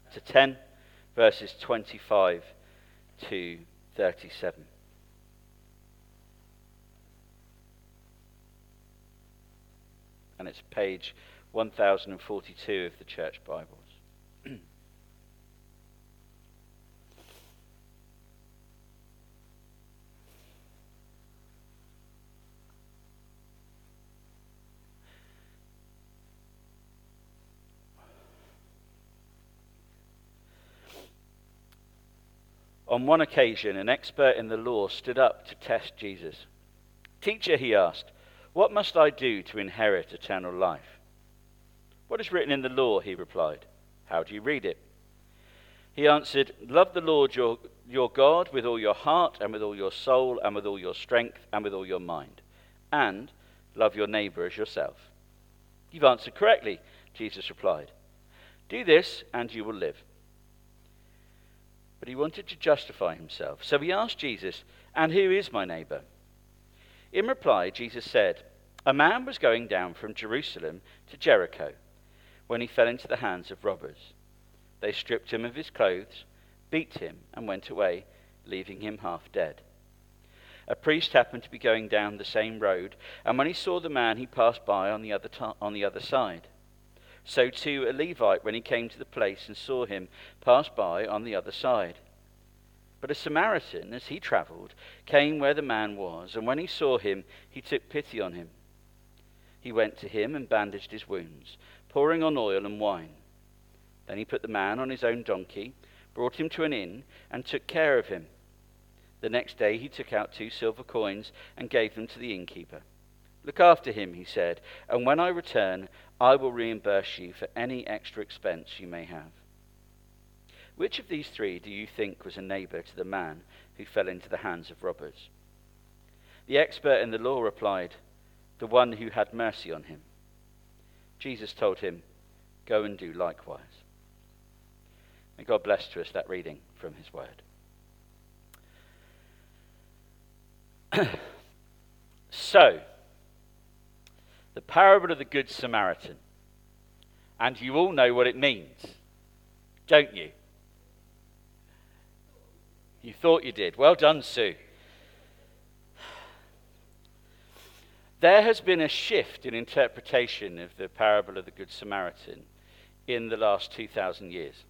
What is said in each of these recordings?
chapter 10, verses 25 to 37. And it's page 1042 of the Church Bibles. On one occasion, an expert in the law stood up to test Jesus. "Teacher," he asked, "what must I do to inherit eternal life?" "What is written in the law?" he replied. "How do you read it?" He answered, "Love the Lord your God with all your heart and with all your soul and with all your strength and with all your mind. And love your neighbor as yourself." "You've answered correctly," Jesus replied. "Do this and you will live." But he wanted to justify himself. So he asked Jesus, "And who is my neighbor?" In reply, Jesus said, "A man was going down from Jerusalem to Jericho when he fell into the hands of robbers. They stripped him of his clothes, beat him, and went away, leaving him half dead. A priest happened to be going down the same road, and when he saw the man, he passed by on the other side. So too a Levite, when he came to the place and saw him, passed by on the other side. But a Samaritan, as he traveled, came where the man was, and when he saw him, he took pity on him. He went to him and bandaged his wounds, pouring on oil and wine. Then he put the man on his own donkey, brought him to an inn, and took care of him. The next day he took out 2 silver coins and gave them to the innkeeper. "Look after him," he said, "and when I return, I will reimburse you for any extra expense you may have." Which of these 3 do you think was a neighbor to the man who fell into the hands of robbers? The expert in the law replied, "The one who had mercy on him." Jesus told him, "Go and do likewise." May God bless to us that reading from his word. So, the parable of the Good Samaritan. And you all know what it means, don't you? You thought you did. Well done, Sue. There has been a shift in interpretation of the parable of the Good Samaritan in the last 2,000 years.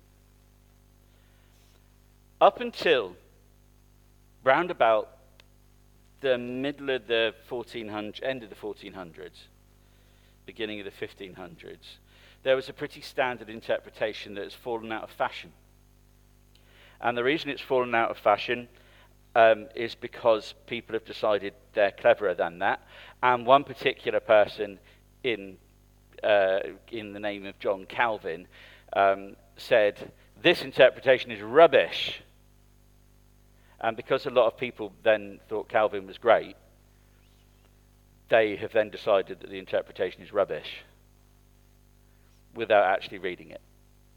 Up until round about the middle of the 1400s, end of the 1400s, beginning of the 1500s, there was a pretty standard interpretation that has fallen out of fashion. And the reason it's fallen out of fashion is because people have decided they're cleverer than that. And one particular person in the name of John Calvin said, "This interpretation is rubbish." And because a lot of people then thought Calvin was great, they have then decided that the interpretation is rubbish without actually reading it.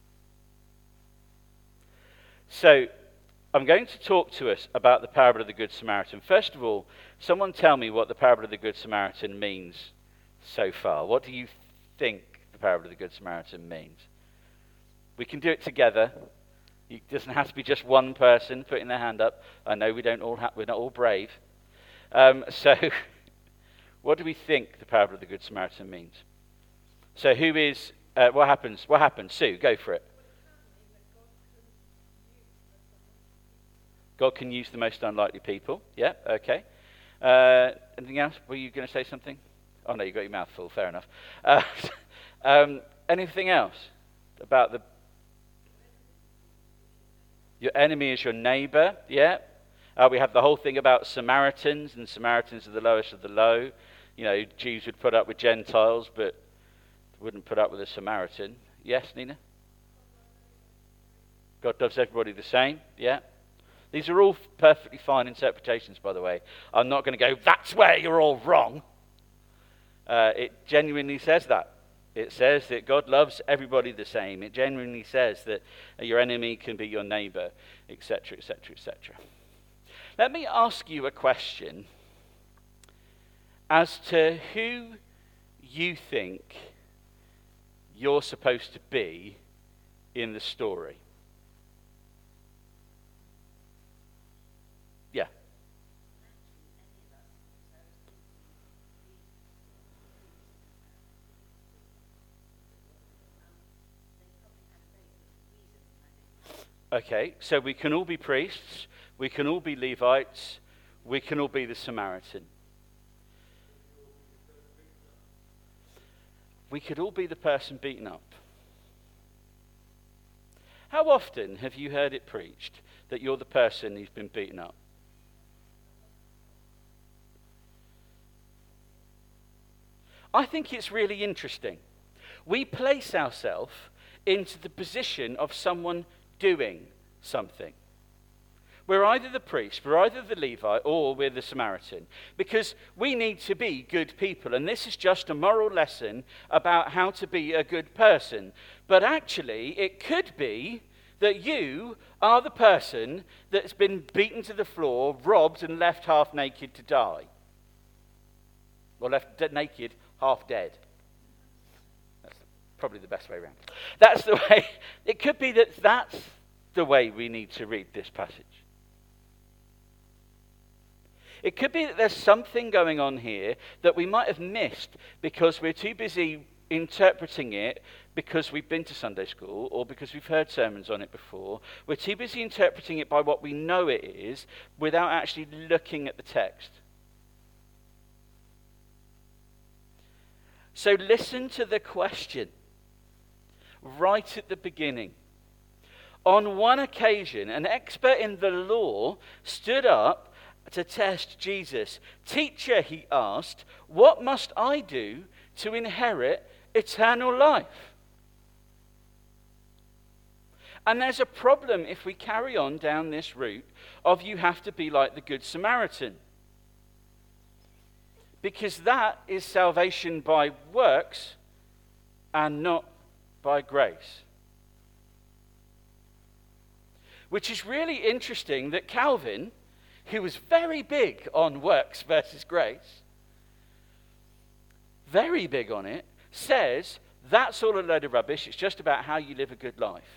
So, I'm going to talk to us about the parable of the Good Samaritan. First of all, someone tell me what the parable of the Good Samaritan means so far. What do you think the parable of the Good Samaritan means? We can do it together. It doesn't have to be just one person putting their hand up. I know we're not all brave. So, what do we think the parable of the Good Samaritan means? So, who is? What happens? What happens? Sue, go for it. God can use the most unlikely people. Yeah, okay. Anything else? Were you going to say something? Oh no, you got your mouth full. Fair enough. Anything else about your enemy is your neighbor? Yeah. We have the whole thing about Samaritans, and Samaritans are the lowest of the low. You know, Jews would put up with Gentiles, but wouldn't put up with a Samaritan. Yes, Nina? God loves everybody the same. Yeah. These are all perfectly fine interpretations, by the way. I'm not going to go, "That's where you're all wrong." It genuinely says that. It says that God loves everybody the same. It genuinely says that your enemy can be your neighbor, etc., etc., etc. Let me ask you a question as to who you think you're supposed to be in the story. Okay, so we can all be priests, we can all be Levites, we can all be the Samaritan. We could all be the person beaten up. How often have you heard it preached that you're the person who's been beaten up? I think it's really interesting. We place ourselves into the position of someone doing something. We're either the priest, we're either the Levite, or we're the Samaritan. Because we need to be good people. And this is just a moral lesson about how to be a good person. But actually, it could be that you are the person that's been beaten to the floor, robbed, and left half naked to die. Or left naked, half dead. That's probably the best way around. That's the way. It could be that that's the way we need to read this passage. It could be that there's something going on here that we might have missed because we're too busy interpreting it because we've been to Sunday school or because we've heard sermons on it before. We're too busy interpreting it by what we know it is without actually looking at the text. So listen to the question right at the beginning. On one occasion, an expert in the law stood up to test Jesus. Teacher, he asked, what must I do to inherit eternal life? And there's a problem if we carry on down this route of you have to be like the Good Samaritan. Because that is salvation by works and not by grace. Which is really interesting that Calvin, who was very big on works versus grace, very big on it, says that's all a load of rubbish. It's just about how you live a good life.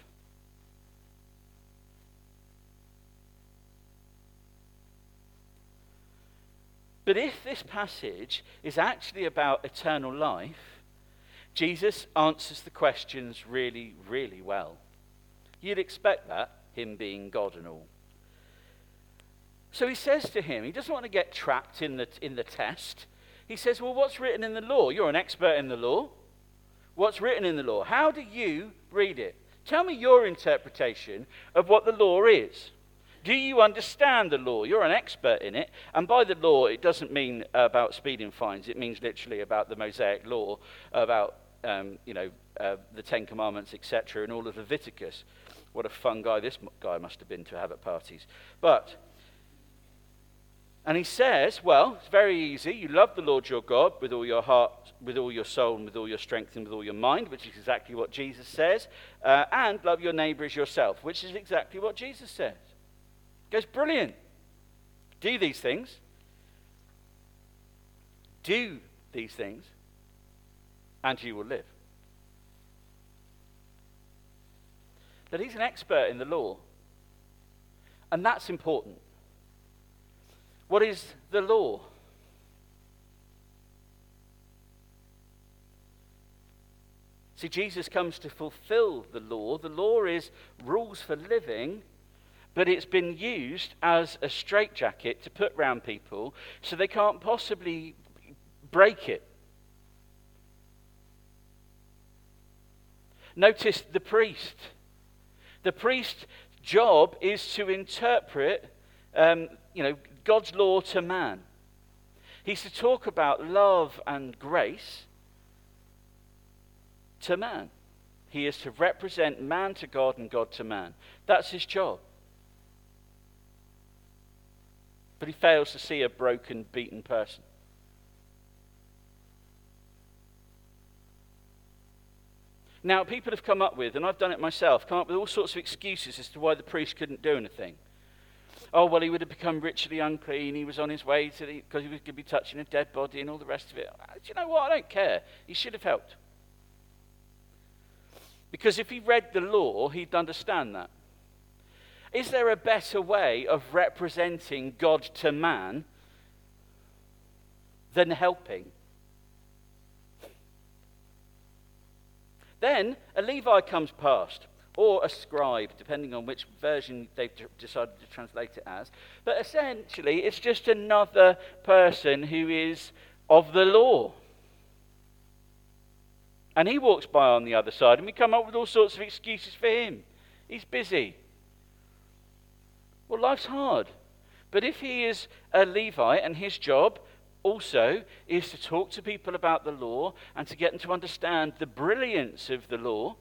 But if this passage is actually about eternal life, Jesus answers the questions really, really well. You'd expect that, him being God and all. So he says to him, he doesn't want to get trapped in the test. He says, well, what's written in the law? You're an expert in the law. What's written in the law? How do you read it? Tell me your interpretation of what the law is. Do you understand the law? You're an expert in it. And by the law, it doesn't mean about speeding fines. It means literally about the Mosaic law, about the Ten Commandments, etc., and all of Leviticus. What a fun guy this guy must have been to have at parties. And he says, well, it's very easy. You love the Lord your God with all your heart, with all your soul, and with all your strength, and with all your mind, which is exactly what Jesus says. And love your neighbor as yourself, which is exactly what Jesus says. He goes, brilliant. Do these things. Do these things, and you will live. That he's an expert in the law. And that's important. What is the law? See, Jesus comes to fulfill the law. The law is rules for living, but it's been used as a straitjacket to put round people so they can't possibly break it. Notice the priest. The priest's job is to interpret, God's law to man. He's to talk about love and grace to man. He is to represent man to God and God to man. That's his job. But he fails to see a broken, beaten person. Now, people have come up with, and I've done it myself, come up with all sorts of excuses as to why the priest couldn't do anything. Oh, well, he would have become ritually unclean. He was on his way because he was going to be touching a dead body and all the rest of it. Do you know what? I don't care. He should have helped. Because if he read the law, he'd understand that. Is there a better way of representing God to man than helping? Then a Levi comes past. or a scribe, depending on which version they've decided to translate it as. But essentially, it's just another person who is of the law. And he walks by on the other side, and we come up with all sorts of excuses for him. He's busy. Well, life's hard. But if he is a Levite and his job also is to talk to people about the law and to get them to understand the brilliance of the law,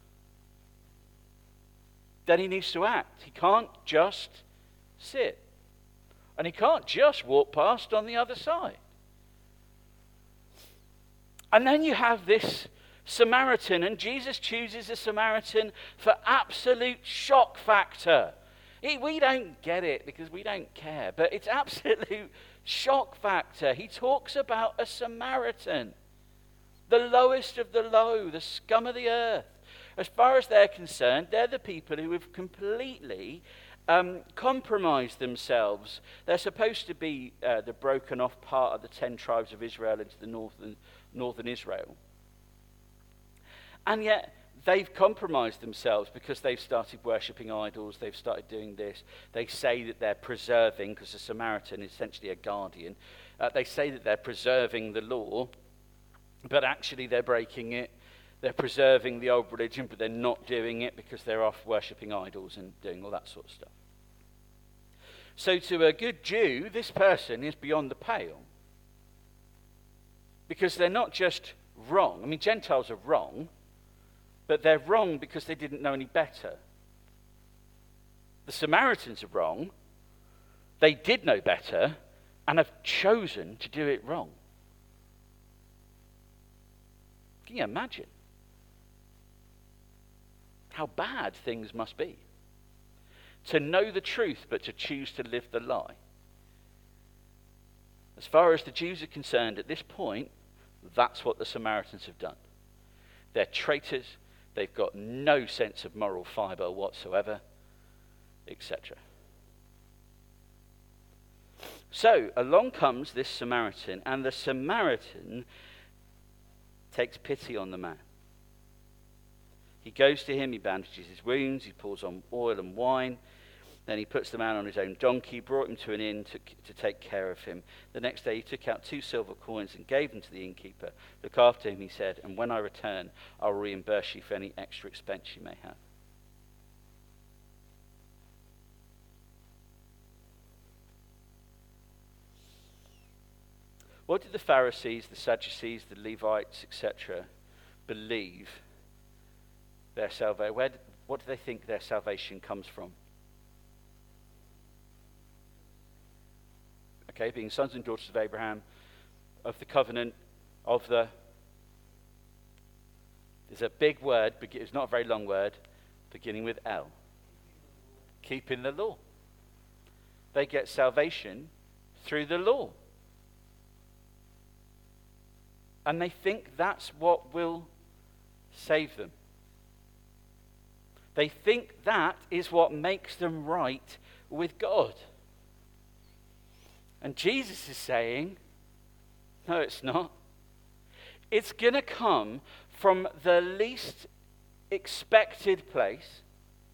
then he needs to act. He can't just sit. And he can't just walk past on the other side. And then you have this Samaritan, and Jesus chooses a Samaritan for absolute shock factor. We don't get it because we don't care, but it's absolute shock factor. He talks about a Samaritan, the lowest of the low, the scum of the earth. As far as they're concerned, they're the people who have completely compromised themselves. They're supposed to be the broken off part of the 10 tribes of Israel into the northern Israel. And yet they've compromised themselves because they've started worshipping idols. They've started doing this. They say that they're preserving, because a Samaritan is essentially a guardian. They say that they're preserving the law, but actually they're breaking it. They're preserving the old religion, but they're not doing it because they're off worshipping idols and doing all that sort of stuff. So to a good Jew, this person is beyond the pale. Because they're not just wrong. I mean, Gentiles are wrong, but they're wrong because they didn't know any better. The Samaritans are wrong. They did know better and have chosen to do it wrong. Can you imagine how bad things must be? To know the truth, but to choose to live the lie. As far as the Jews are concerned, at this point, that's what the Samaritans have done. They're traitors. They've got no sense of moral fibre whatsoever, etc. So along comes this Samaritan, and the Samaritan takes pity on the man. He goes to him, he bandages his wounds, he pours on oil and wine. Then he puts the man on his own donkey, brought him to an inn to take care of him. The next day he took out 2 silver coins and gave them to the innkeeper. Look after him, he said, and when I return, I'll reimburse you for any extra expense you may have. What did the Pharisees, the Sadducees, the Levites, etc. believe their salvation? What do they think their salvation comes from? Okay, being sons and daughters of Abraham, of the covenant, there's a big word, it's not a very long word, beginning with L. Keeping the law. They get salvation through the law. And they think that's what will save them. They think that is what makes them right with God. And Jesus is saying, no, it's not. It's going to come from the least expected place.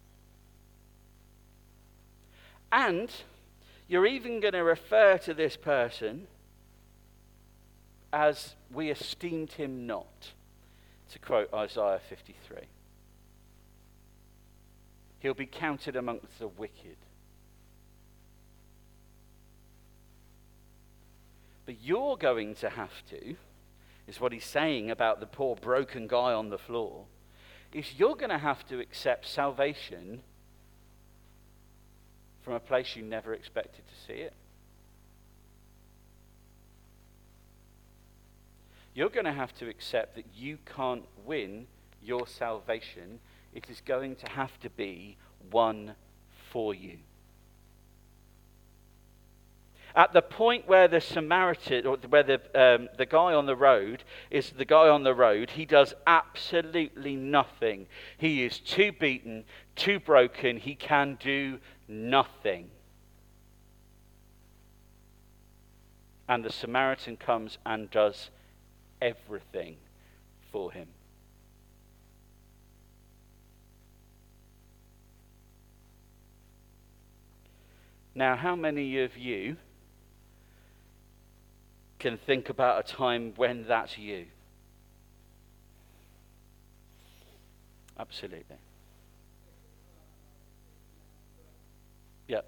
And you're even going to refer to this person as we esteemed him not, to quote Isaiah 53. He'll be counted amongst the wicked. But you're going to have to, is what he's saying about the poor broken guy on the floor, is you're going to have to accept salvation from a place you never expected to see it. You're going to have to accept that you can't win your salvation. It is going to have to be won for you. At the point where the Samaritan, or where the guy on the road is the guy on the road, he does absolutely nothing. He is too beaten, too broken. He can do nothing. And the Samaritan comes and does everything for him. Now, how many of you can think about a time when that's you? Absolutely. Yep.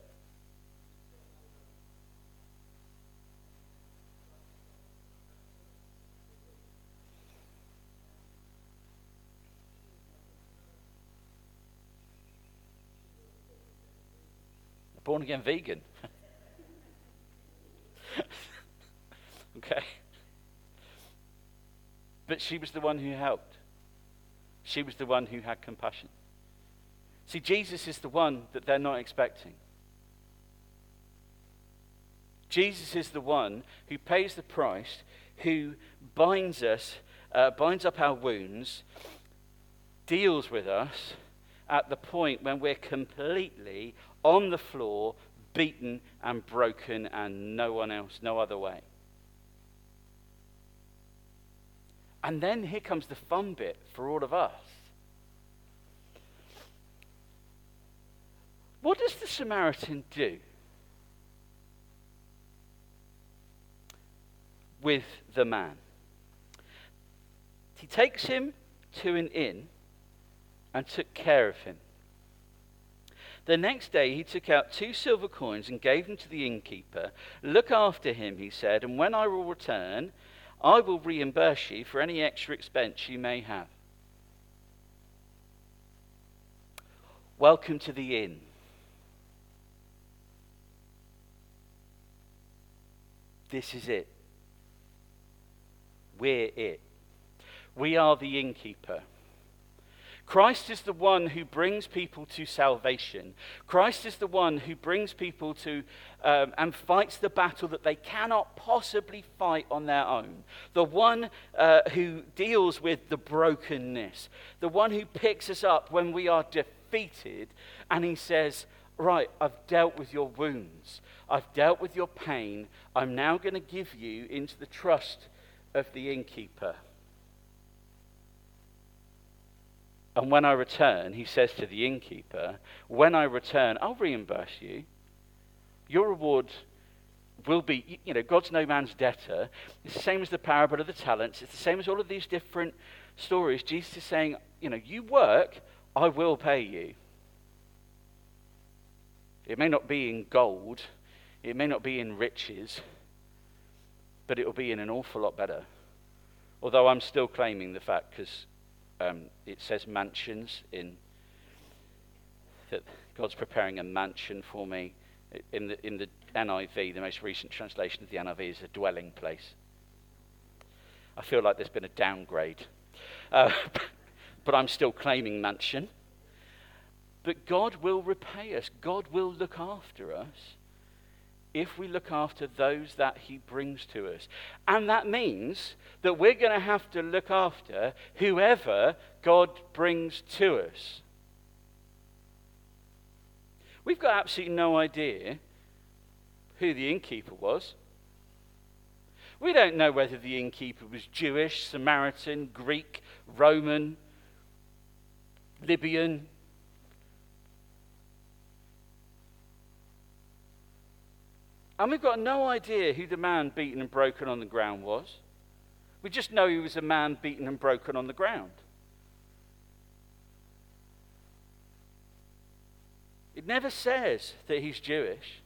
A born again vegan. Okay. But she was the one who helped. She was the one who had compassion. See, Jesus is the one that they're not expecting. Jesus is the one who pays the price, who binds us, binds up our wounds, deals with us at the point when we're completely on the floor, beaten and broken, and no one else, no other way. And then here comes the fun bit for all of us. What does the Samaritan do with the man? He takes him to an inn and took care of him. The next day he took out 2 silver coins and gave them to the innkeeper. Look after him, he said, and when I will return, I will reimburse you for any extra expense you may have. Welcome to the inn. This is it. We're it. We are the innkeeper. Christ is the one who brings people to salvation. Christ is the one who brings people to and fights the battle that they cannot possibly fight on their own. The one who deals with the brokenness. The one who picks us up when we are defeated, and he says, right, I've dealt with your wounds. I've dealt with your pain. I'm now going to give you into the trust of the innkeeper. And when I return, he says to the innkeeper, when I return, I'll reimburse you. Your reward will be, God's no man's debtor. It's the same as the parable of the talents. It's the same as all of these different stories. Jesus is saying, you work, I will pay you. It may not be in gold. It may not be in riches. But it will be in an awful lot better. Although I'm still claiming the fact, because it says mansions that God's preparing a mansion for me. In the NIV, the most recent translation of the NIV is a dwelling place. I feel like there's been a downgrade. But I'm still claiming mansion. But God will repay us. God will look after us if we look after those that he brings to us. And that means that we're going to have to look after whoever God brings to us. We've got absolutely no idea who the innkeeper was. We don't know whether the innkeeper was Jewish, Samaritan, Greek, Roman, Libyan. And we've got no idea who the man beaten and broken on the ground was. We just know he was a man beaten and broken on the ground. It never says that he's Jewish.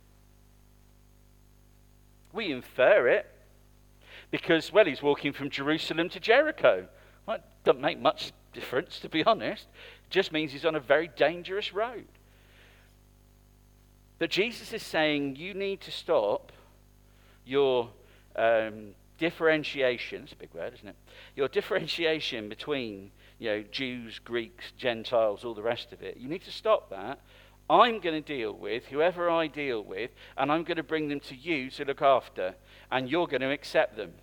We infer it because, he's walking from Jerusalem to Jericho. Well, it doesn't make much difference, to be honest. It just means he's on a very dangerous road. But Jesus is saying you need to stop your differentiation. It's a big word, isn't it? Your differentiation between Jews, Greeks, Gentiles, all the rest of it. You need to stop that. I'm going to deal with whoever I deal with, and I'm going to bring them to you to look after, and you're going to accept them.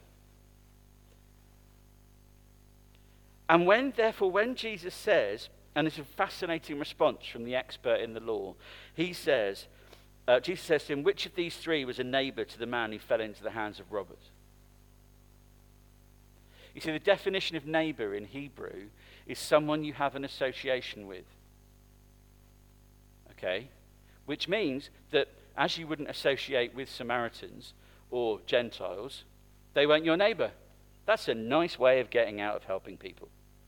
And when Jesus says, and it's a fascinating response from the expert in the law, Jesus says to him, which of these 3 was a neighbor to the man who fell into the hands of robbers? You see, the definition of neighbor in Hebrew is someone you have an association with. Okay? Which means that as you wouldn't associate with Samaritans or Gentiles, they weren't your neighbor. That's a nice way of getting out of helping people.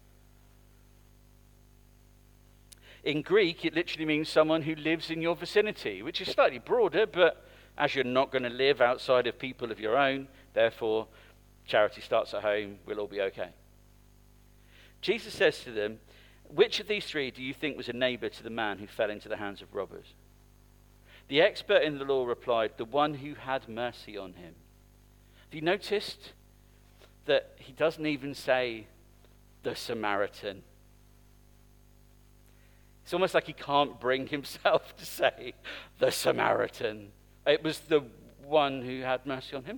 In Greek, it literally means someone who lives in your vicinity, which is slightly broader, but as you're not going to live outside of people of your own, therefore, charity starts at home, we'll all be okay. Jesus says to them, which of these three do you think was a neighbor to the man who fell into the hands of robbers? The expert in the law replied, the one who had mercy on him. Have you noticed that he doesn't even say the Samaritan? It's almost like he can't bring himself to say the Samaritan. It was the one who had mercy on him.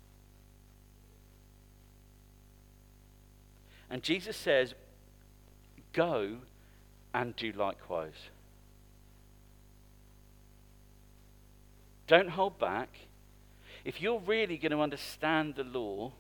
And Jesus says, go and do likewise. Don't hold back. If you're really going to understand the law,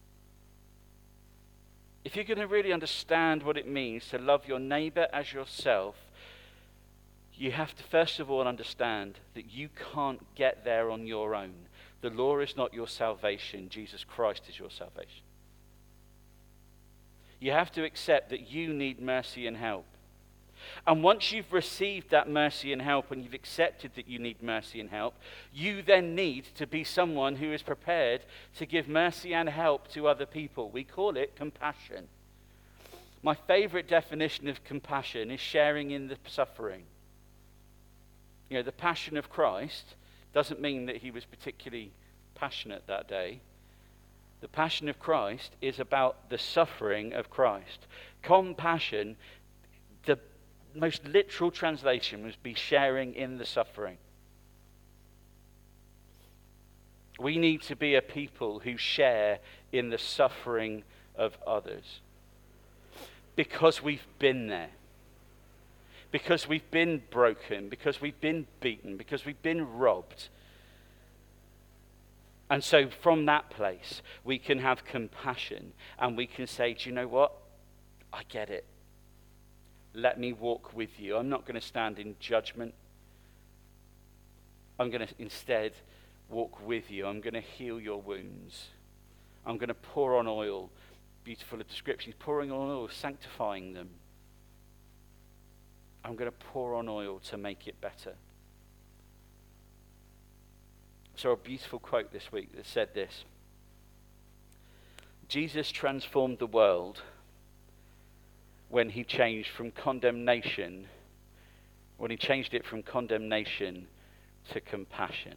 if you're going to really understand what it means to love your neighbor as yourself, you have to first of all understand that you can't get there on your own. The law is not your salvation. Jesus Christ is your salvation. You have to accept that you need mercy and help. And once you've received that mercy and help, and you've accepted that you need mercy and help, you then need to be someone who is prepared to give mercy and help to other people. We call it compassion. My favorite definition of compassion is sharing in the suffering. You know, the passion of Christ doesn't mean that he was particularly passionate that day. The passion of Christ is about the suffering of Christ. Compassion, the most literal translation would be sharing in the suffering. We need to be a people who share in the suffering of others. Because we've been there. Because we've been broken. Because we've been beaten. Because we've been robbed. And so from that place, we can have compassion. And we can say, do you know what? I get it. Let me walk with you. I'm not going to stand in judgment. I'm going to instead walk with you. I'm going to heal your wounds. I'm going to pour on oil. Beautiful description. He's pouring on oil, sanctifying them. I'm going to pour on oil to make it better. I saw a beautiful quote this week that said this. Jesus transformed the world when he changed from condemnation, when he changed it from condemnation to compassion.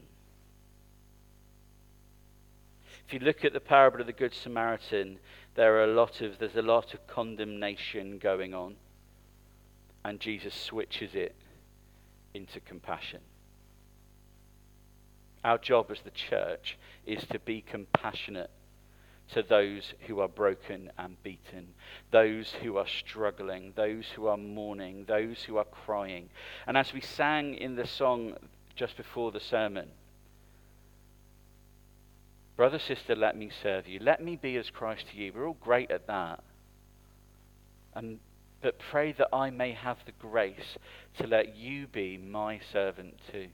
If you look at the parable of the Good Samaritan, there's a lot of condemnation going on, and Jesus switches it into compassion. Our job as the church is to be compassionate to those who are broken and beaten, those who are struggling, those who are mourning, those who are crying. And as we sang in the song just before the sermon, brother, sister, let me serve you. Let me be as Christ to you. We're all great at that. But pray that I may have the grace to let you be my servant too.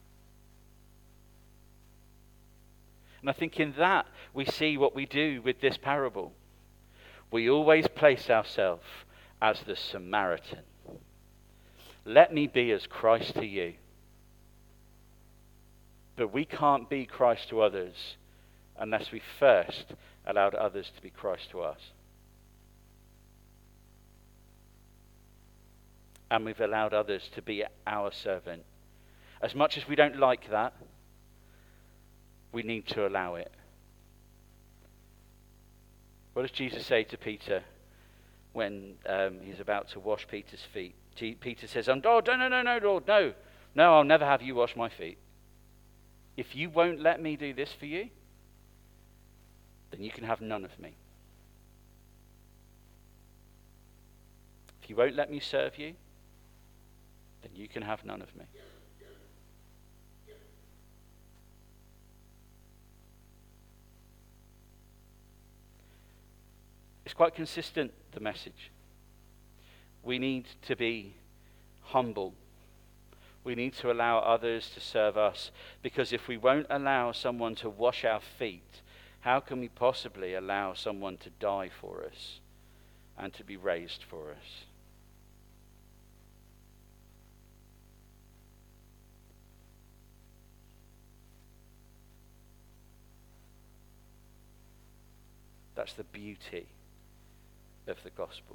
And I think in that we see what we do with this parable. We always place ourselves as the Samaritan. Let me be as Christ to you. But we can't be Christ to others unless we first allowed others to be Christ to us. And we've allowed others to be our servant. As much as we don't like that, we need to allow it. What does Jesus say to Peter when he's about to wash Peter's feet? Peter says, no, Lord, no. No, I'll never have you wash my feet. If you won't let me do this for you, then you can have none of me. If you won't let me serve you, then you can have none of me. It's quite consistent, the message. We need to be humble. We need to allow others to serve us, because if we won't allow someone to wash our feet, how can we possibly allow someone to die for us and to be raised for us? That's the beauty of the gospel.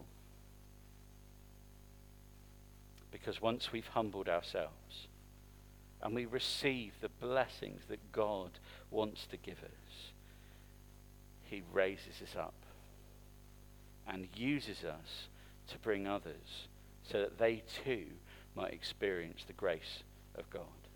Because once we've humbled ourselves and we receive the blessings that God wants to give us, he raises us up and uses us to bring others so that they too might experience the grace of God.